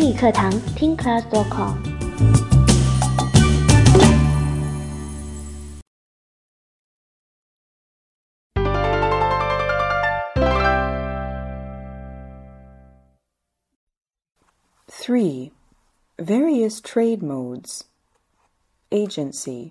英语课堂听 class.com。 3. Various trade modes. Agency.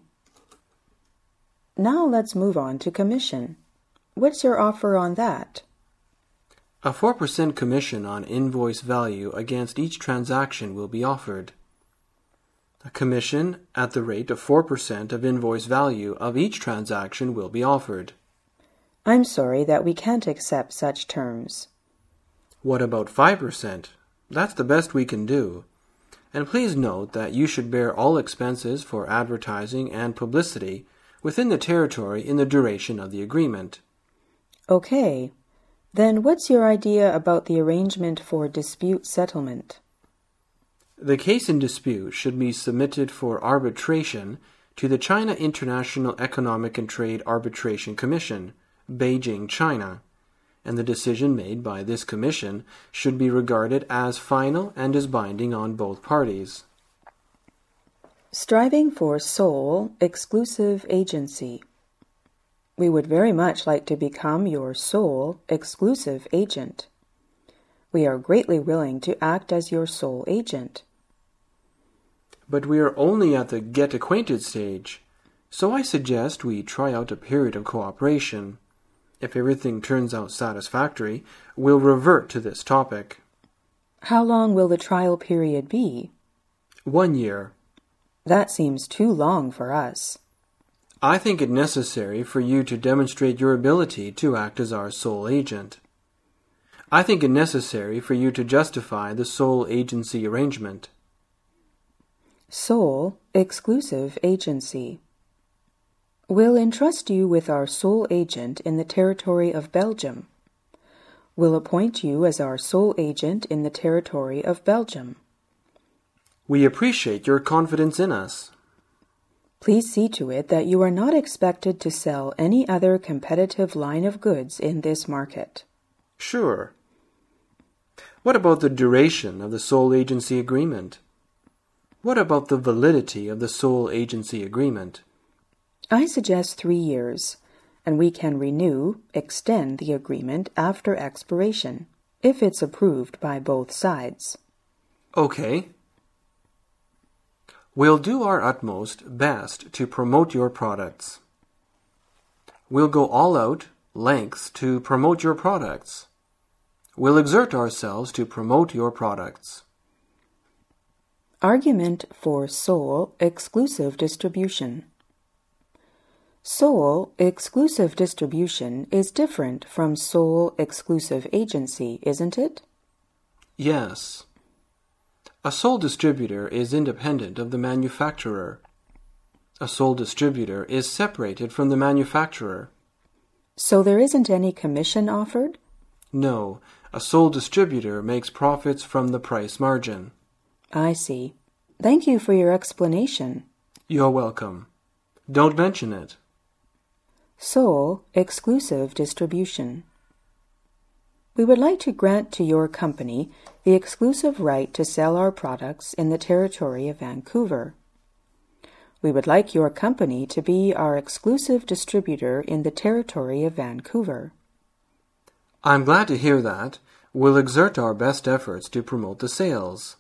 Now let's move on to commission. What's your offer on that? A 4% commission on invoice value against each transaction will be offered. A commission at the rate of 4% of invoice value of each transaction will be offered. I'm sorry that we can't accept such terms. What about 5%? That's the best we can do. And please note that you should bear all expenses for advertising and publicity within the territory in the duration of the agreement. Okay. Then what's your idea about the arrangement for dispute settlement? The case in dispute should be submitted for arbitration to the China International Economic and Trade Arbitration Commission, Beijing, China, and the decision made by this commission should be regarded as final and is binding on both parties. Striving for sole, exclusive agency. We would very much like to become your sole, exclusive agent. We are greatly willing to act as your sole agent. But we are only at the get-acquainted stage, so I suggest we try out a period of cooperation. If everything turns out satisfactory, we'll revert to this topic. How long will the trial period be? 1 year. That seems too long for us. I think it necessary for you to demonstrate your ability to act as our sole agent. I think it necessary for you to justify the sole agency arrangement. Sole, exclusive agency. We'll entrust you with our sole agent in the territory of Belgium. We'll appoint you as our sole agent in the territory of Belgium. We appreciate your confidence in us. Please see to it that you are not expected to sell any other competitive line of goods in this market. Sure. What about the duration of the sole agency agreement? What about the validity of the sole agency agreement? I suggest 3 years, and we can extend the agreement after expiration, if it's approved by both sides. Okay. We'll do our utmost best to promote your products. We'll go all out lengths to promote your products. We'll exert ourselves to promote your products. Argument for sole exclusive distribution. Sole exclusive distribution is different from sole exclusive agency, isn't it? Yes. A sole distributor is independent of the manufacturer. A sole distributor is separated from the manufacturer. So there isn't any commission offered? No, a sole distributor makes profits from the price margin. I see. Thank you for your explanation. You're welcome. Don't mention it. Sole exclusive distribution. We would like to grant to your company the exclusive right to sell our products in the territory of Vancouver. We would like your company to be our exclusive distributor in the territory of Vancouver. I'm glad to hear that. We'll exert our best efforts to promote the sales.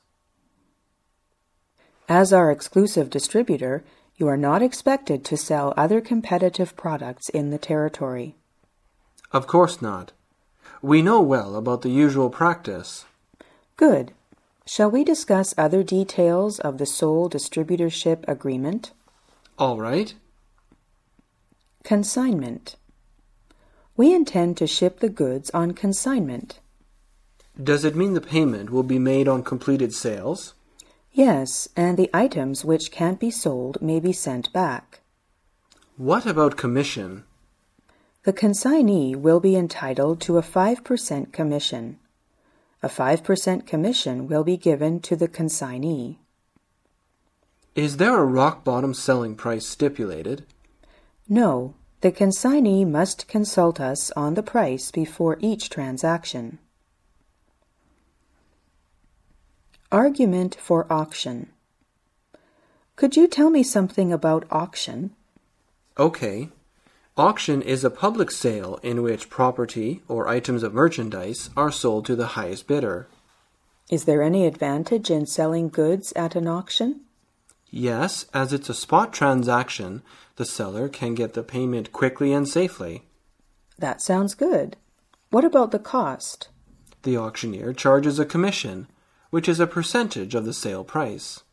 As our exclusive distributor, you are not expected to sell other competitive products in the territory. Of course not. We know well about the usual practice. Good. Shall we discuss other details of the sole distributorship agreement? All right. Consignment. We intend to ship the goods on consignment. Does it mean the payment will be made on completed sales? Yes, and the items which can't be sold may be sent back. What about commission? The consignee will be entitled to a 5% commission. A 5% commission will be given to the consignee. Is there a rock-bottom selling price stipulated? No, the consignee must consult us on the price before each transaction. Argument for auction. Could you tell me something about auction? Okay. Auction is a public sale in which property or items of merchandise are sold to the highest bidder. Is there any advantage in selling goods at an auction? Yes, as it's a spot transaction, the seller can get the payment quickly and safely. That sounds good. What about the cost? The auctioneer charges a commission, which is a percentage of the sale price.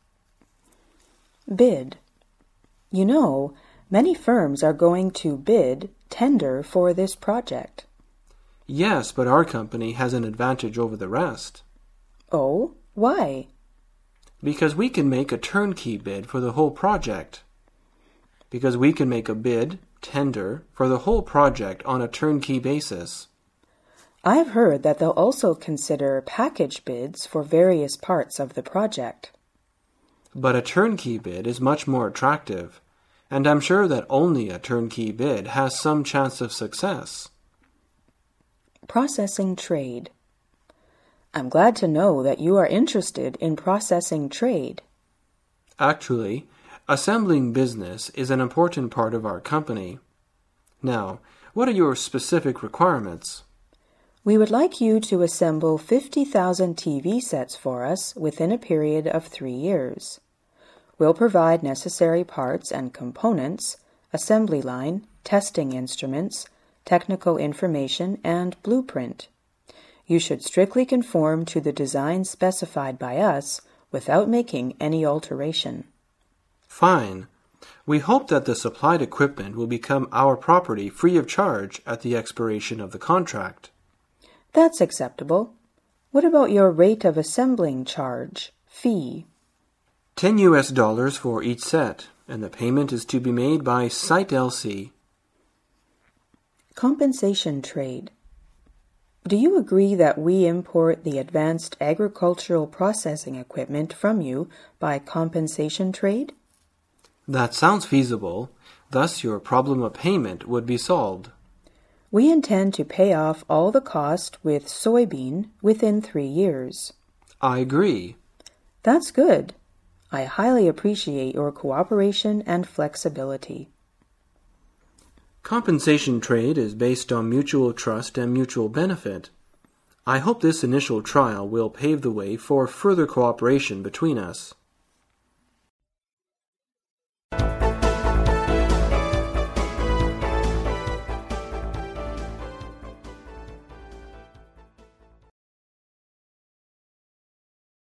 Bid. You know, many firms are going to tender for this project. Yes, but our company has an advantage over the rest. Oh, why? Because we can make a turnkey bid for the whole project. Because we can make a tender, for the whole project on a turnkey basis. I've heard that they'll also consider package bids for various parts of the project. But a turnkey bid is much more attractive, and I'm sure that only a turnkey bid has some chance of success. Processing trade. I'm glad to know that you are interested in processing trade. Actually, assembling business is an important part of our company. Now, what are your specific requirements? We would like you to assemble 50,000 TV sets for us within a period of 3 years. We'll provide necessary parts and components, assembly line, testing instruments, technical information, and blueprint. You should strictly conform to the design specified by us without making any alteration. Fine. We hope that the supplied equipment will become our property free of charge at the expiration of the contract. That's acceptable. What about your rate of assembling charge, fee? $10 for each set, and the payment is to be made by Site LC. Compensation trade. Do you agree that we import the advanced agricultural processing equipment from you by compensation trade? That sounds feasible. Thus, your problem of payment would be solved. We intend to pay off all the cost with soybean within 3 years. I agree. That's good. I highly appreciate your cooperation and flexibility. Compensation trade is based on mutual trust and mutual benefit. I hope this initial trial will pave the way for further cooperation between us.